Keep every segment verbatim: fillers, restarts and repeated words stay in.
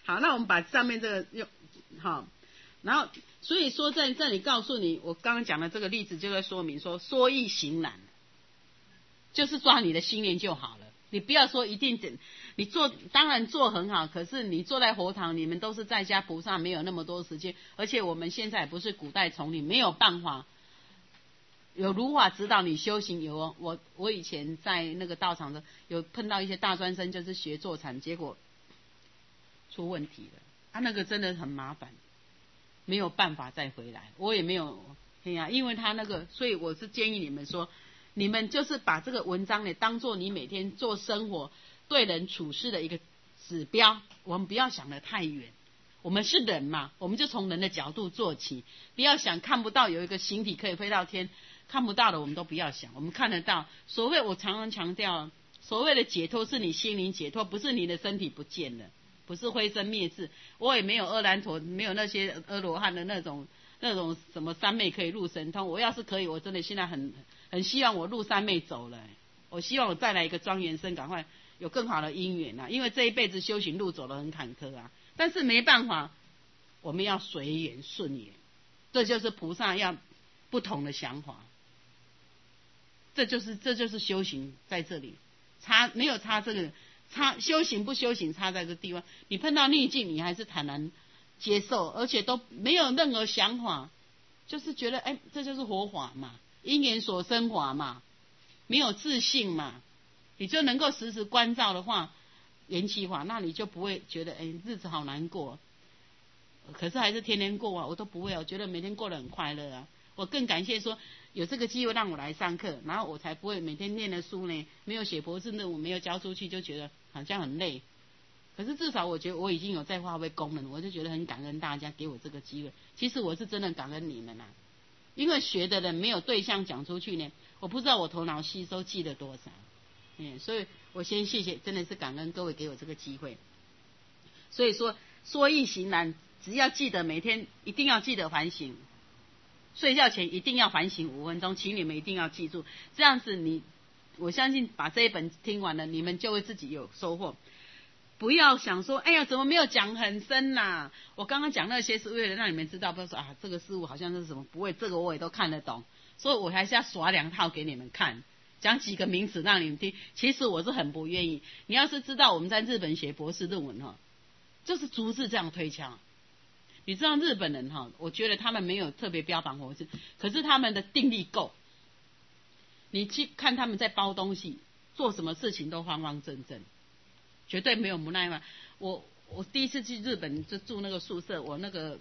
好，那我们把上面这个用好，然后所以说在这里告诉你，我刚刚讲的这个例子就在说明说，说易行难，就是抓你的心念就好了。你不要说一定得你做，当然做很好，可是你坐在佛堂，你们都是在家菩萨，没有那么多时间，而且我们现在也不是古代丛林，没有办法有如法指导你修行。有哦，我我以前在那个道场的有碰到一些大专生，就是学坐禅，结果出问题了，啊，那个真的很麻烦，没有办法再回来。我也没有，哎呀，因为他那个，所以我是建议你们说，你们就是把这个文章呢当做你每天做生活对人处事的一个指标。我们不要想得太远，我们是人嘛，我们就从人的角度做起，不要想看不到有一个形体可以飞到天，看不到的我们都不要想，我们看得到。所谓我常常强调，所谓的解脱是你心灵解脱，不是你的身体不见了，不是灰身灭世。我也没有阿兰陀，没有那些阿罗汉的那种那种什么三昧可以入神通。我要是可以，我真的现在很很希望我入三昧走了，我希望我再来一个庄严身，赶快有更好的因缘啊！因为这一辈子修行路走得很坎坷啊，但是没办法，我们要随缘顺缘，这就是菩萨要不同的想法，这就是这就是修行在这里，差没有差这个差修行不修行差在这个地方。你碰到逆境，你还是坦然接受，而且都没有任何想法，就是觉得哎，这就是佛法嘛，因缘所生法嘛，没有自信嘛，你就能够时时关照的话，缘起法，那你就不会觉得哎日子好难过，可是还是天天过啊，我都不会，我觉得每天过得很快乐啊。我更感谢说有这个机会让我来上课，然后我才不会每天念的书呢，没有写博士论文没有交出去就觉得好像很累。可是至少我觉得我已经有在发挥功能，我就觉得很感恩大家给我这个机会。其实我是真的感恩你们啊，因为学的人没有对象讲出去呢，我不知道我头脑吸收记了多少。嗯，所以我先谢谢，真的是感恩各位给我这个机会。所以说说易行难，只要记得每天一定要记得反省，睡觉前一定要反省五分钟，请你们一定要记住，这样子你，我相信把这一本听完了，你们就会自己有收获。不要想说，哎呀，怎么没有讲很深呐、啊？我刚刚讲那些是为了让你们知道，不要说啊，这个事物好像是什么不会，这个我也都看得懂，所以我还是要耍两套给你们看，讲几个名词让你们听。其实我是很不愿意，你要是知道我们在日本写博士论文哈，就是逐字这样推敲。你知道日本人哈，我觉得他们没有特别标榜佛字，可是他们的定力够。你去看他们在包东西，做什么事情都方方正正，绝对没有无奈嘛。我我第一次去日本就住那个宿舍，我那个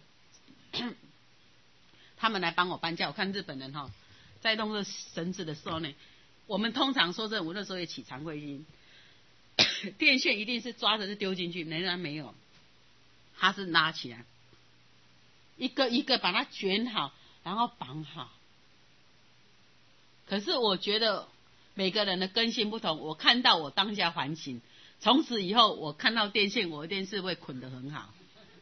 他们来帮我搬家，我看日本人哈在弄这绳子的时候呢，我们通常说真的，我那时候也起惭愧心，电线一定是抓着就丢进去，人家没有，他是拉起来。一个一个把它卷好，然后绑好。可是我觉得每个人的根性不同，我看到我当下反省，从此以后我看到电线，我一定是会捆得很好。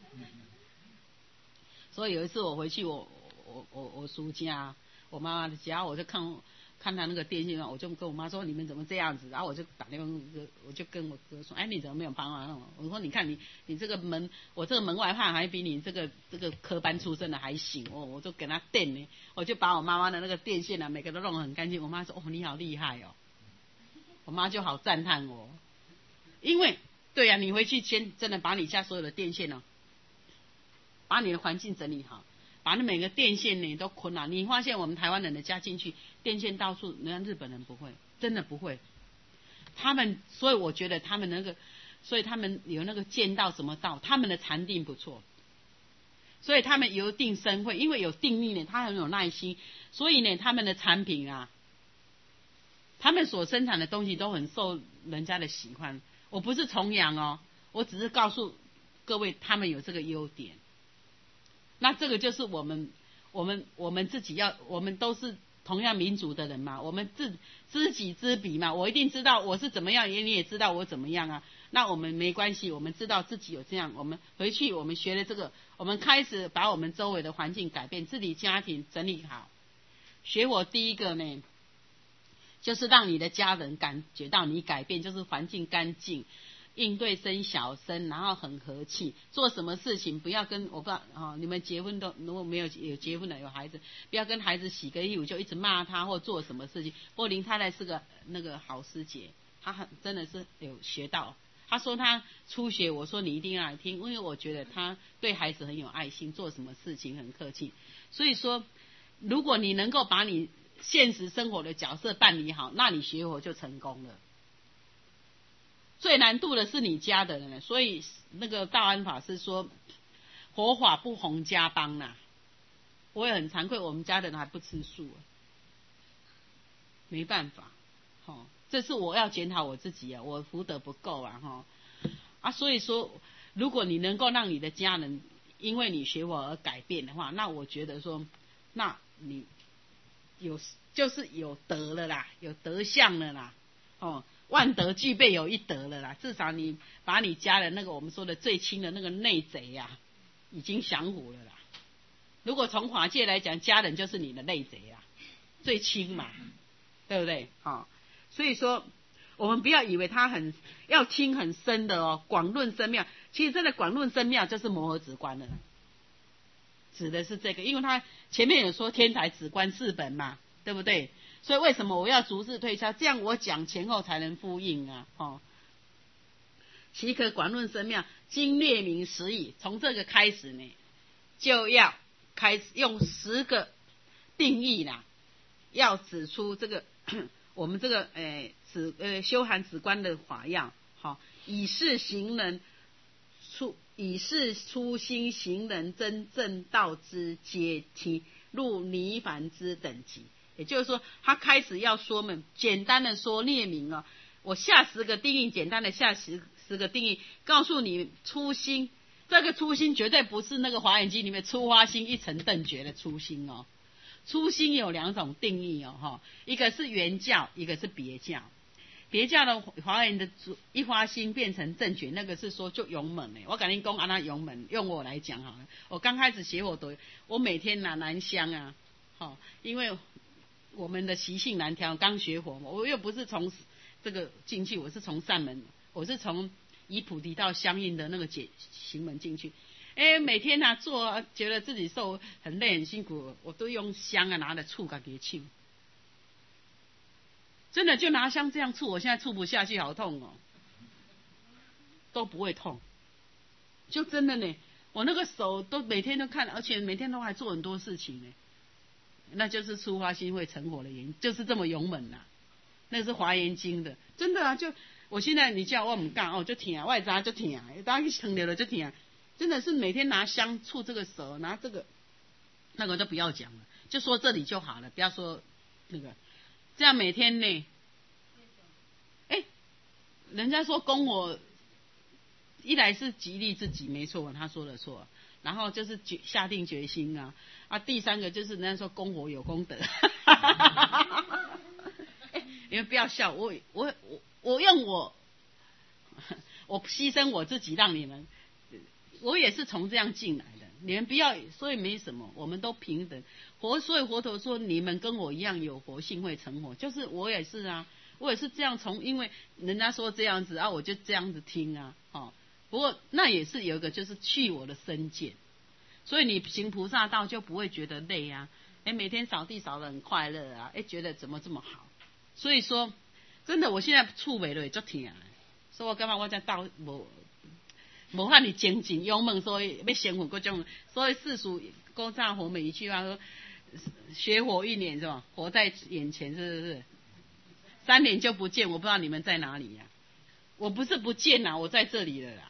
所以有一次我回去，我我我我叔家，我妈妈的家，我就看看他那个电线，我就跟我妈说：“你们怎么这样子？”然后我就打电话，我就跟我哥说：“哎，你怎么没有帮忙？”我说：“你看你你这个门，我这个门外汉还比你这个这个科班出身的还行哦。”我就给他电呢，我就把我妈妈的那个电线啊，每个都弄得很干净。我妈说：“哦，你好厉害哦！”我妈就好赞叹我，因为对呀、啊，你回去先真的把你家所有的电线哦，把你的环境整理好。把那每个电线呢都捆好，你发现我们台湾人的家进去电线到处，人家日本人不会，真的不会。他们，所以我觉得他们那个，所以他们有那个剑道什么道，他们的禅定不错，所以他们由定生慧，因为有定力呢，他很有耐心，所以呢，他们的产品啊，他们所生产的东西都很受人家的喜欢。我不是崇洋哦，我只是告诉各位，他们有这个优点。那这个就是我们，我们我们自己要，我们都是同样民族的人嘛，我们自知己知彼嘛，我一定知道我是怎么样，你也知道我怎么样啊。那我们没关系，我们知道自己有这样，我们回去我们学了这个，我们开始把我们周围的环境改变，自己家庭整理好。学我第一个呢，就是让你的家人感觉到你改变，就是环境干净。 应对声小声，然后很和气，做什么事情不要跟我不知道哦，你们结婚都如果没有有结婚的有孩子，不要跟孩子洗个衣服就一直骂他或做什么事情。不过林太太是个那个好师姐，她很真的是有学到。她说她初学，我说你一定要来听，因为我觉得她对孩子很有爱心，做什么事情很客气。所以说，如果你能够把你现实生活的角色办理好，那你学佛就成功了。最难度的是你家的人，所以那个道安法师说，佛法不弘家邦啦。我也很惭愧，我们家的人还不吃素，没办法，哦，这是我要检讨我自己啊，我福德不够啊，哈啊，所以说，如果你能够让你的家人因为你学佛而改变的话，那我觉得说，那你有就是有德了啦，有德相了啦，哦。万德具备有一德了啦，至少你把你家人那个我们说的最亲的那个内贼呀、啊，已经降服了啦。如果从法界来讲，家人就是你的内贼啊，最亲嘛，对不对？好、哦，所以说我们不要以为他很要听很深的哦，广论深妙，其实真的广论深妙就是摩诃止观了，指的是这个，因为他前面有说天台止观四本嘛，对不对？所以为什么我要逐字推敲？这样我讲前后才能呼应啊！哦，岂可广论深妙，经略明实义。从这个开始呢，就要开始用十个定义啦，要指出这个我们这个诶止呃修含止观的法要，好、哦，以是行人出，以是初心行人真正道之阶梯，入泥凡之等级。也就是说，他开始要说明，简单的说列明哦，我下十个定义，简单的下十十个定义，告诉你初心。这个初心绝对不是那个华严经里面初发心一成顿觉的初心哦。初心有两种定义哦，哈，一个是原教，一个是别教。别教的华严的一发心变成正觉，那个是说就勇猛嘞。我跟你讲，按那勇猛，用我来讲好了。我刚开始学我都，我每天拿南香啊，好，因为我们的习性难调，刚学佛，我又不是从这个进去，我是从善门，我是从以菩提道相应的那个解行门进去。哎，每天啊做，觉得自己受很累很辛苦，我都用香啊拿着醋给给沏，真的就拿香这样醋，我现在醋不下去，好痛哦，都不会痛，就真的呢，我那个手都每天都看，而且每天都还做很多事情呢。那就是初发心会成佛的原因，就是这么勇猛呐、啊。那是华严经的，真的啊！就我现在你叫我唔干哦，就疼，我知就疼，当一疼了就疼，真的是每天拿香触这个手，拿这个那个就不要讲了，就说这里就好了，不要说那个，这样每天呢，哎，人家说供我，一来是激励自己，没错，他说的错。然后就是决下定决心啊啊！第三个就是人家说功活有功德，哎，你们不要笑，我我我我用我我牺牲我自己让你们，我也是从这样进来的，你们不要，所以没什么，我们都平等。佛所以佛陀说你们跟我一样有佛性会成佛，就是我也是啊，我也是这样从，因为人家说这样子啊，我就这样子听啊，哦。不过那也是有一个，就是去我的身见，所以你行菩萨道就不会觉得累啊，哎，每天扫地扫得很快乐啊，哎，觉得怎么这么好？所以说，真的，我现在触尾了也就疼，所以我感觉我这道无无法你精进勇猛，所以要先活各种，所以世俗勾赞活每一句话说，学活一年是吧？活在眼前是不是？三年就不见，我不知道你们在哪里呀、啊？我不是不见啦，我在这里了啦。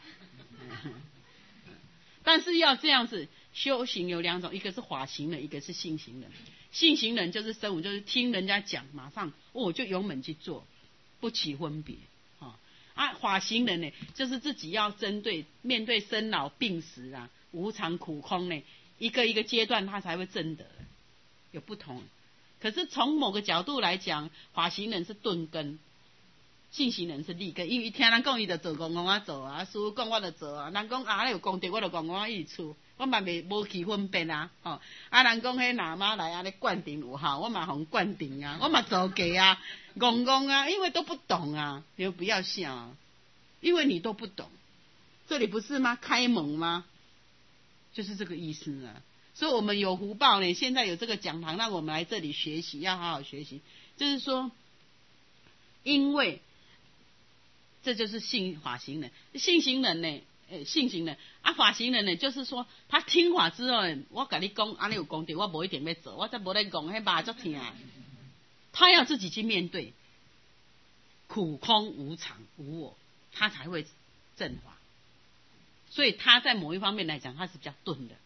但是要这样子修行有两种，一个是法行人，一个是性行人。性行人就是生物，就是听人家讲，马上我、哦、就勇猛去做，不起分别啊。啊，法行人呢，就是自己要针对面对生老病死啊、无常苦空呢，一个一个阶段他才会证得，有不同。可是从某个角度来讲，法行人是顿根。信行人是立根，因为听人讲伊就做公公啊做啊，师父讲我就做啊。人讲啊，你有功德，我就讲我意处，我嘛未无去分辨啊。吼、哦，啊人讲迄喇嘛来安尼灌顶有效，我嘛互灌顶啊，我嘛做假啊，公公啊，因为都不懂啊，你们不要笑、啊。 因为你都不懂，这里不是吗？开蒙吗？就是这个意思啊。所以我们有福报呢，现在有这个讲堂，让我们来这里学习，要好好学习。就是说，因为这就是信法行人，信行人呢，诶，信行人啊，法行人呢，就是说他听法之后，我跟你讲，安尼有功德，我不一定要做，我再不来讲，迄麻足疼。他要自己去面对苦空无常无我，他才会正法。所以他在某一方面来讲，他是比较钝的。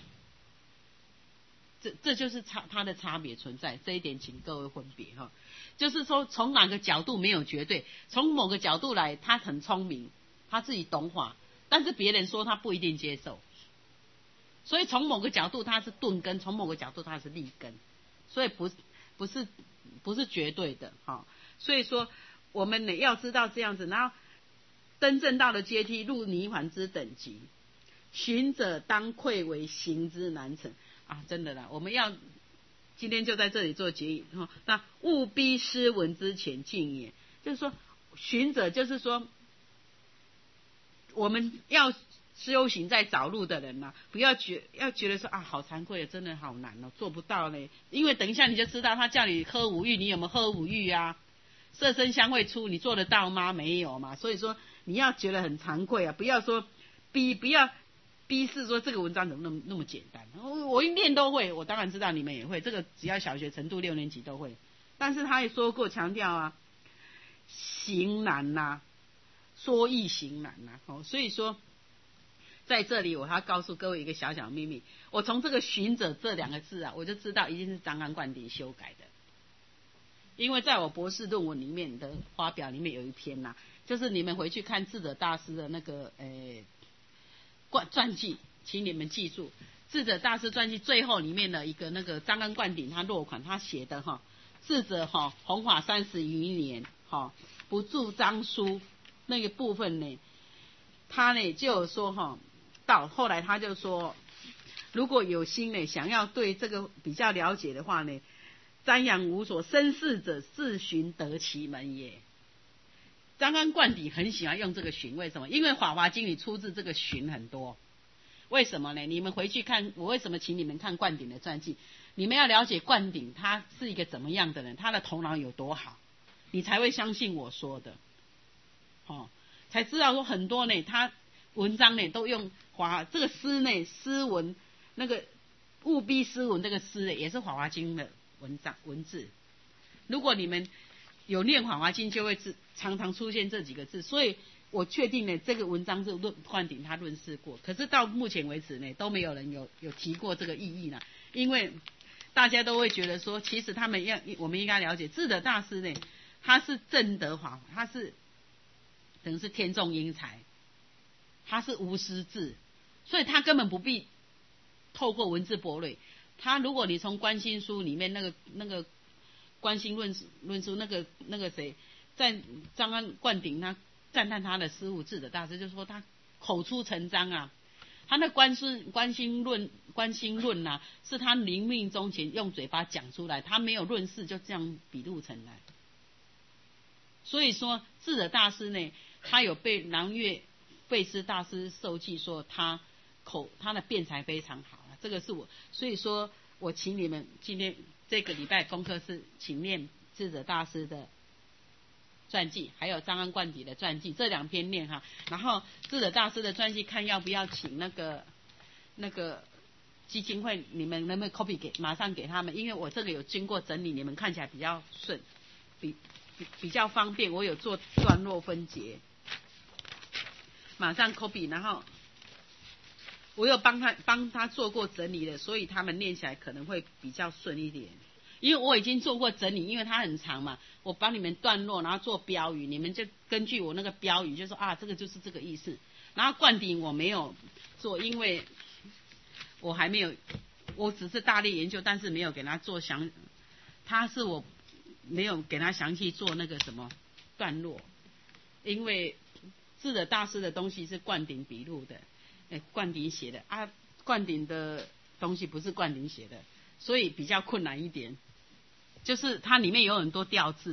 这这就是差它的差别存在，这一点请各位分别哈。就是说，从哪个角度没有绝对，从某个角度来，他很聪明，他自己懂法，但是别人说他不一定接受。所以从某个角度他是钝根，从某个角度他是利根，所以不不是不是绝对的哈。所以说我们呢要知道这样子，然后登正道的阶梯，入泥盘之等级，行者当愧为行之难成。啊，真的啦，我们要今天就在这里做结语哈。那务逼斯文之前进也，就是说，行者就是说，我们要修行在找路的人呐、啊，不要觉要觉得说啊，好惭愧，真的好难哦，做不到嘞。因为等一下你就知道，他叫你喝五欲，你有没有喝五欲啊？色声香味触，你做得到吗？没有嘛。所以说你要觉得很惭愧啊，不要说逼，不要。逼是说这个文章怎么那么那么简单？我我一念都会，我当然知道你们也会，这个只要小学程度六年级都会。但是他也说过强调啊，行难呐、啊，说易行难呐、啊。哦，所以说在这里我要告诉各位一个小小秘密，我从这个行者这两个字啊，我就知道一定是张安灌顶修改的，因为在我博士论文里面的发表里面有一篇呐、啊，就是你们回去看智者大师的那个诶。传记，请你们记住，智者大师传记最后里面的一个那个张安灌顶他落款他写的哈，智者哈弘法三十余年哈不著章书那个部分呢，他呢就有说哈，到后来他就说，如果有心呢想要对这个比较了解的话呢，瞻仰无所生事者，自寻得其门也。张安灌顶很喜欢用这个寻，为什么？因为《法华经》里出自这个寻很多。为什么呢？你们回去看，我为什么请你们看灌顶的传记？你们要了解灌顶他是一个怎么样的人，他的头脑有多好，你才会相信我说的。哦，才知道说很多呢，他文章呢都用华这个诗呢，诗文那个务逼诗文这个诗呢，也是《法华经》的文章文字。如果你们有念《法华经》就会常常出现这几个字，所以我确定呢，这个文章是论灌顶他论释过，可是到目前为止呢，都没有人有有提过这个意义呢，因为大家都会觉得说，其实他们要我们应该了解，智者大师呢，他是正德法，他是等于是天纵英才，他是无师自，所以他根本不必透过文字博类，他如果你从观心书里面那个那个。观心论论书那个那个谁，在张安灌顶他赞叹他的师父智者大师，就说他口出成章啊，他那观心观心论观心论呐、啊，是他临命终前用嘴巴讲出来，他没有论事，就这样笔录成来。所以说智者大师呢，他有被南岳贝师大师受记说他口他的辩才非常好啊，这个是我，所以说我请你们今天。这个礼拜功课是请念智者大师的传记，还有张安灌顶的传记，这两篇念哈。然后智者大师的传记看要不要请那个那个基金会，你们能不能 copy 给马上给他们？因为我这个有经过整理，你们看起来比较顺，比比比较方便。我有做段落分节，马上 copy， 然后。我有帮他帮他做过整理的，所以他们念起来可能会比较顺一点。因为我已经做过整理，因为它很长嘛，我帮你们段落，然后做标语，你们就根据我那个标语就说啊，这个就是这个意思。然后灌顶我没有做，因为我还没有，我只是大力研究，但是没有给他做详，他是我没有给他详细做那个什么段落，因为智者大师的东西是灌顶笔录的。哎，灌顶写的啊，灌顶的东西不是灌顶写的，所以比较困难一点。就是它里面有很多调字啦，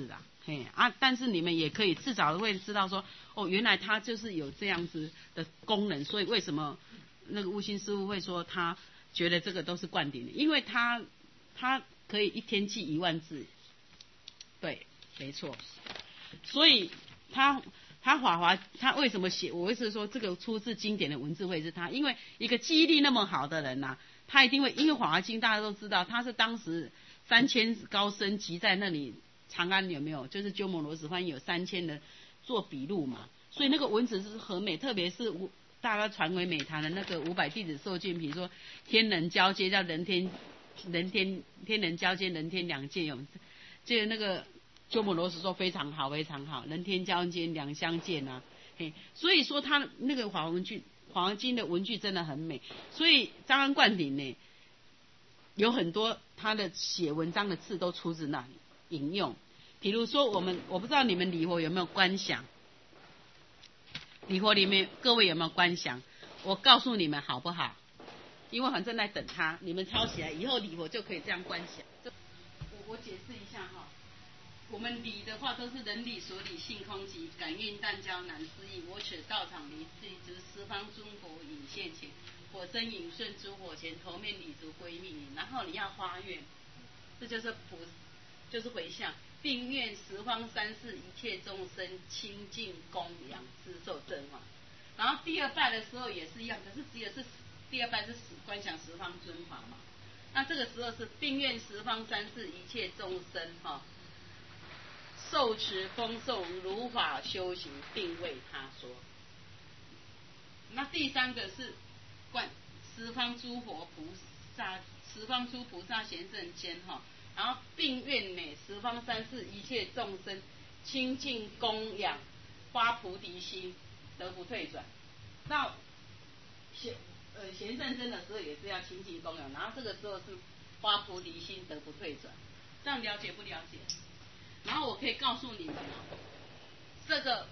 嘿啊，但是你们也可以至少会知道说，哦，原来它就是有这样子的功能，所以为什么那个悟心师傅会说他觉得这个都是灌顶的，因为他他可以一天记一万字，对，没错，所以他他法华他为什么写？我是说这个出自经典的文字会是他，因为一个记忆力那么好的人呐、啊，他一定会，因为法华经大家都知道，他是当时三千高僧集在那里。长安有没有？就是鸠摩罗什翻译有三千人做笔录嘛，所以那个文字是很美，特别是大家传为美谈的那个五百弟子受记，比如说天人交接叫人天人天天人交接人天两界有，这个那个鸠摩罗什说非常好非常好，人天交接两相见啊，嘿，所以说他那个华文句华文经的文句真的很美，所以张安灌顶呢有很多他的写文章的字都出自那里。引用，比如说我们，我不知道你们礼佛有没有观想，礼佛里面各位有没有观想？我告诉你们好不好？因为反正在等他，你们抄起来，以后礼佛就可以这样观想。这我我解释一下哈，我们礼的话都是人理所理性空即，感应但交难思议。我此道场离自之十方诸佛引现前，火身引顺诸火前，头面礼足归命礼。然后你要发愿，这就是菩。就是回向，并愿十方三世一切众生清净供养知受正法。然后第二拜的时候也是一样，可是只有是第二拜是观想十方尊法嘛。那这个时候是并愿十方三世一切众生哈、哦，受持丰受如法修行，并为他说。那第三个是观十方诸佛菩萨，十方诸菩萨贤圣间哈。然后并愿呢，十方三世一切众生清净供养，发菩提心，得不退转。那贤呃贤圣真的时候也是要清净供养，然后这个时候是发菩提心，得不退转。这样了解不了解？然后我可以告诉你们哦，这个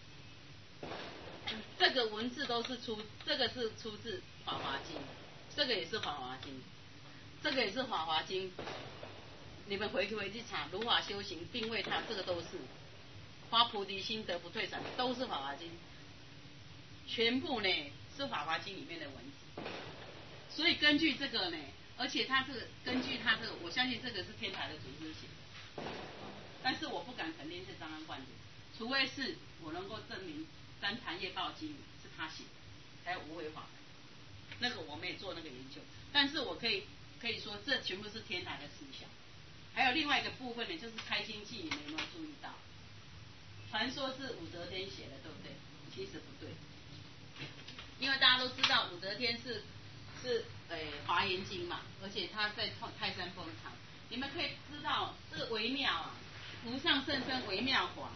这个文字都是出，这个是出自《法华经》，这个也是《法华经》，这个也是《法华经》。你们回去回去查如法修行，并为他，这个都是发菩提心得不退转，都是法华经，全部呢是法华经里面的文字。所以根据这个呢，而且他这个根据他这个，我相信这个是天台的祖师写的，但是我不敢肯定是张安灌顶，除非是我能够证明《三坛业报经》是他写的，还有无为法门，那个我没有做那个研究，但是我可以可以说这全部是天台的思想。还有另外一个部分呢，就是《开经记》，你们有没有注意到？传说是武则天写的，对不对？其实不对，因为大家都知道武则天是是呃《华严经》嘛，而且他在泰山封禅。你们可以知道这个微妙啊，无上甚深微妙法。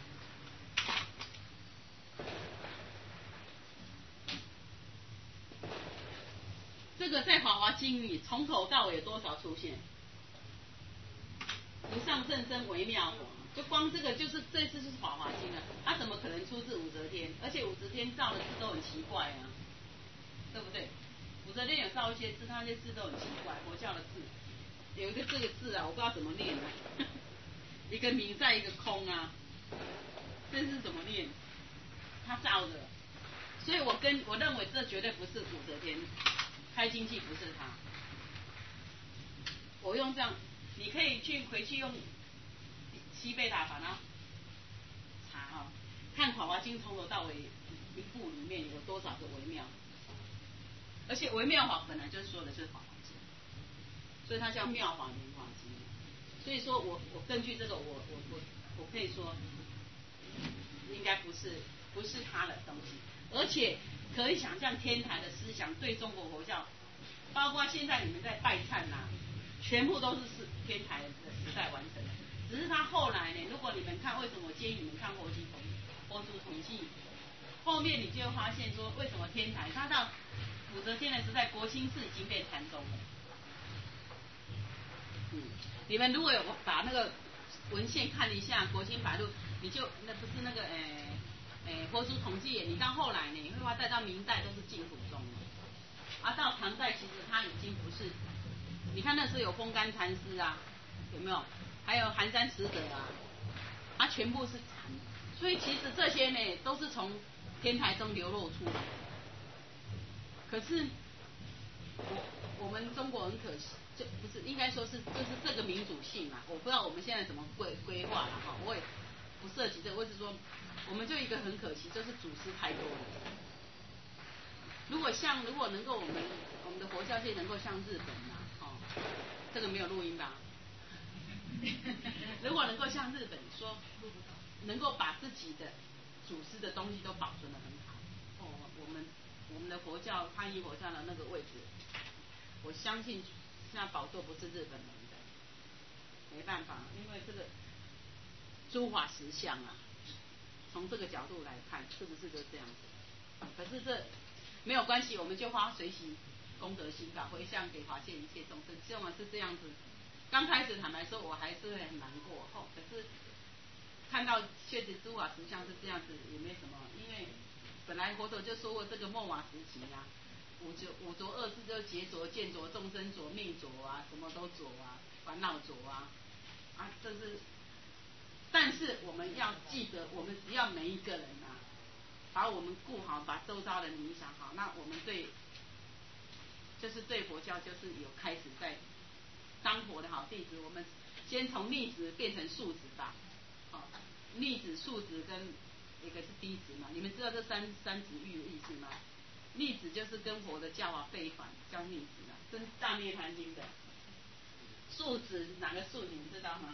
这个在《法华经》里从头到尾有多少出现？无上甚深微妙法，就光这个就是这次就是《法华经》了，它、啊、怎么可能出自武则天？而且武则天造的字都很奇怪啊，对不对？武则天有造一些字，它那些字都很奇怪，佛教的字，有一个这个字啊，我不知道怎么念啊，一个明在一个空啊，这是怎么念？他造的，所以我跟我认为这绝对不是武则天，开经记不是他。我用这样，你可以去回去用西贝塔把它查啊、哦，看《法华经》从头到尾一部里面有多少个微妙，而且微妙法本来就说的是《法华经》，所以它叫妙法莲华经。所以说我我根据这个我我我我可以说，应该不是不是他的东西，而且可以想象天台的思想对中国佛教，包括现在你们在拜忏呐、啊。全部都是是天台的时代完成的，只是他后来呢，如果你们看，为什么我建议你们看佛经统佛祖统计，后面你就会发现说，为什么天台，他到武则天的时代，国清寺已经变禅宗了。嗯，你们如果有把那个文献看一下《国清法录》，你就那不是那个诶诶佛祖统计，你到后来呢，你会发现到明代都是净土宗了，啊，到唐代其实它已经不是。你看那时候有风干禅师啊，有没有？还有寒山使者啊， 它全部是禅，所以其实这些呢都是从天台中流露出来的。可是我我们中国很可惜，就不是应该说是就是这个民主性啊，我不知道我们现在怎么规规划了哈，我也不涉及这个，我只是说我们就一个很可惜，就是祖师太多了。如果像如果能够我们我们的佛教界能够像日本啊，哦，这个没有录音吧？如果能够像日本说，能够把自己的祖师的东西都保存得很好，哦，我们我们的佛教汉译佛教的那个位置，我相信现在宝座不是日本人的，没办法，因为这个诸法实相啊，从这个角度来看，是不是就这样子？可是这没有关系，我们就发随喜功德心吧，回向给华界一切众生，希望是这样子。刚开始坦白说，我还是会很难过，哦，可是看到确实诸法实相是这样子，也没什么，因为本来佛陀就说过，这个末法时期啊，五浊五浊恶世就劫浊、见浊、众生浊、命浊啊，什么都浊啊，烦恼浊啊，啊，这是。但是我们要记得，我们只要每一个人啊，把我们顾好，把周遭人影响好，那我们对，就是对佛教就是有开始在。当佛的好弟子，我们先从逆子变成竖子吧。好，逆子、竖子跟一个是低子嘛。你们知道这三三子欲的意思吗？逆子就是跟佛的教法背反，叫逆子啊，跟大涅盘经的。竖子哪个竖？你们知道吗？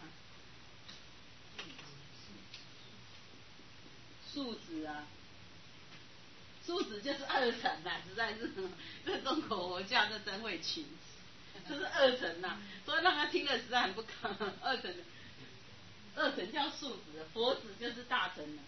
竖子啊，竖子就是二乘啊，实在是这中国佛教这真会取。这是二乘呐、啊，所以让他听了实在很不可。二乘，二乘叫竖子，佛子就是大乘了。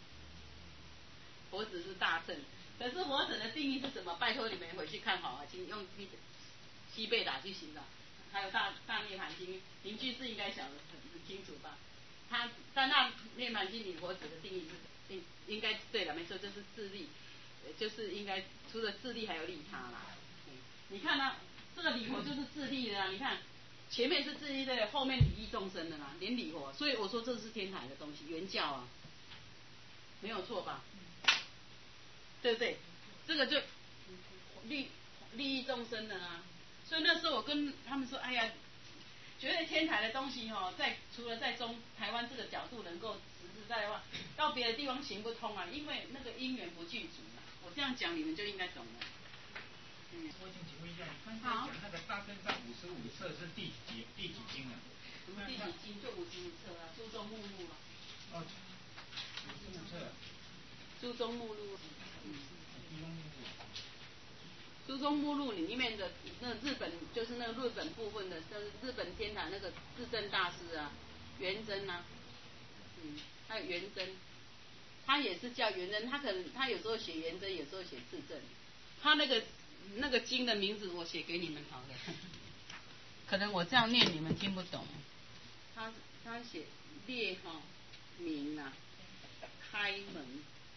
佛子是大乘，可是佛子的定义是什么？拜托你们回去看好啊，请用西贝打去形容。还有大大涅盘经，林居士应该晓得很清楚吧？他在那涅盘经里佛子的定义是应应该对了，没错，就是自利，就是应该除了自利还有利他啦。你看他、啊。这个礼佛就是自利的啦，你看前面是自利的，后面利益众生的啦，连礼佛，所以我说这是天台的东西，原教啊，没有错吧？对不对？这个就利利益众生的啊，所以那时候我跟他们说，哎呀，觉得天台的东西哦，在除了在中台湾这个角度能够实实在在的话，到别的地方行不通啊，因为那个因缘不具足啊。我这样讲你们就应该懂了。 我想请问一下，你刚才讲那个大正藏五十五册是第几第几经啊？ 第几经就五十五册啊，注中目录啊。 哦，五十五册。 注中目录。 嗯。注中目录。 注中目录里面的那日本就是那个日本部分的，就是日本天台那个智正大师啊，元真啊，嗯，还有元真，他也是叫元真，他可能他有时候写元真，有时候写智正，他那个。那个经的名字我写给你们好了，可能我这样念你们听不懂。他他写列哈名啊，开门，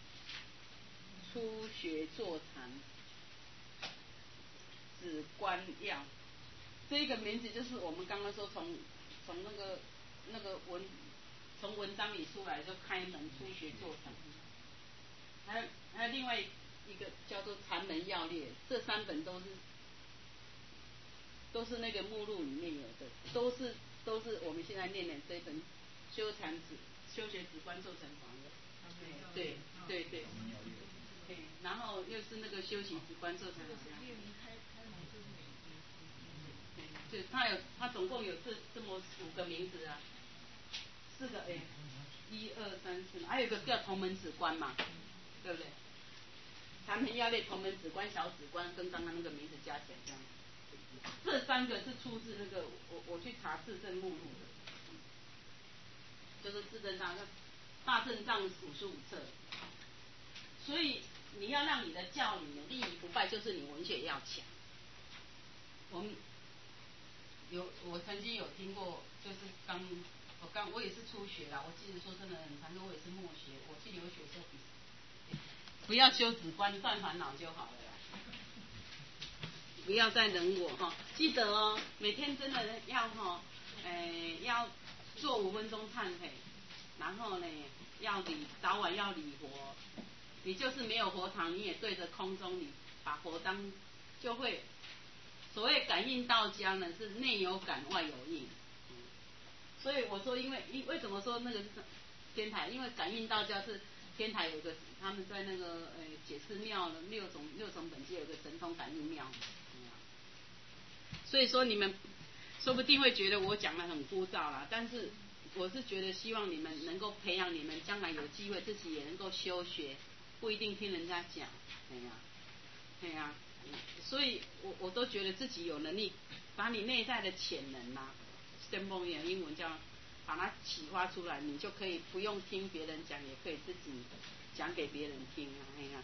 初学坐禅，止观要，这个名字就是我们刚刚说从从那个那个文从文章里出来就开门初学坐禅，还有还有另外一个叫做禅门要略，这三本都是都是那个目录里面有的，都是都是我们现在念的这本修禅止修学止观坐禅法的，对对对对，然后又是那个修习止观坐禅法，对，它有它总共有这这么五个名字啊，四个哎，一二三四，还有一个叫同门止观嘛，对不对？禅门要略、同门止观、小止观，跟刚刚那个名字加起来这样。这三个是出自那个我我去查智正目录的，就是智正大大正藏五十五册。所以你要让你的教里面立于不败，就是你文学要强。我们有我曾经有听过，就是刚我刚我也是初学啦，我记得说真的很惭愧，我也是末学，我去留学的时候比。不要修止观断烦恼就好了啦，不要再忍我哈，记得哦，每天真的要哈，诶、呃、要做五分钟忏悔， 然后呢要礼早晚要礼佛，你就是没有佛堂，你也对着空中，你把佛当就会。所谓感应道家呢，是内有感外有应。所以我说，因为因为什么说那个是天台？因为感应道教是天台有一个，他们在那个呃解释庙的六种六种本界有个神通感应庙。所以说你们说不定会觉得我讲的很枯燥啦，但是我是觉得希望你们能够培养你们将来有机会自己也能够修学，不一定听人家讲，对呀，对呀。所以我我都觉得自己有能力把你内在的潜能啊，先锋眼英文叫把它启发出来，你就可以不用听别人讲，也可以自己讲给别人听啊，哎呀，